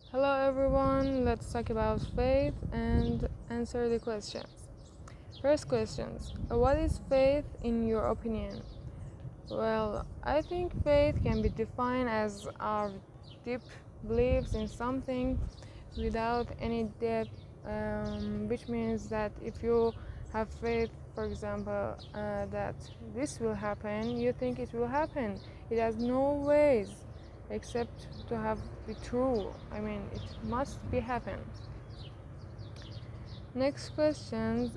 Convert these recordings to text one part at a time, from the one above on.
Hello everyone, let's talk about faith and answer the questions. First questions. What is faith in your opinion? Well, I think faith can be defined as our deep beliefs in something without any depth, which means that if you have faith, for example, that this will happen, you think it will happen. It has no ways except to have be true. I mean, it must be happen. Next question.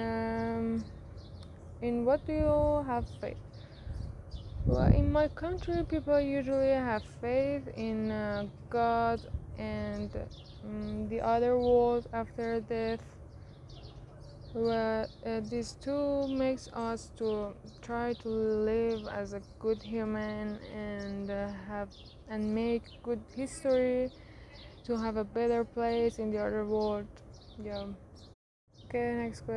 In what do you have faith? Well, in my country, people usually have faith in God and the other world after death. Well, these two makes us to try to live as a good human and make good history to have a better place in the other world. Yeah. Okay.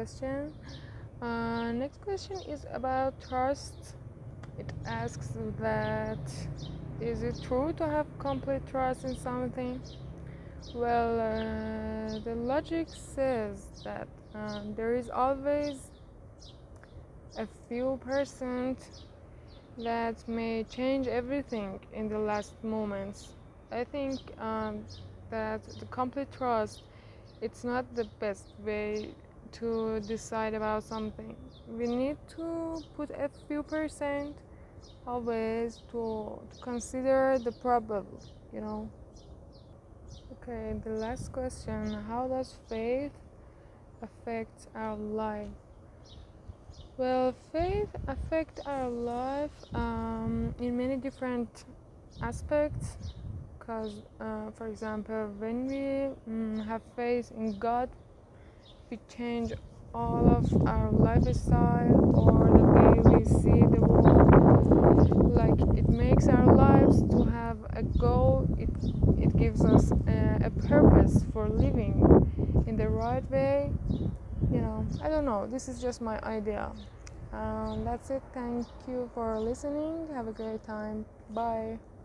Next question is about trust. It asks that is it true to have complete trust in something? Well, the logic says that there is always a few percent that may change everything in the last moments. I think that the complete trust it's not the best way to decide about something. We need to put a few percent always to consider the probable, you know. Okay, the last question. How does faith affect our life? Well, faith affects our life in many different aspects. Because, for example, when we have faith in God, we change all of our lifestyle or the way we see the world. Like it makes our lives to have a goal. It gives us a purpose for living in the right way. I don't know. This is just my idea. That's it. Thank you for listening. Have a great time. Bye.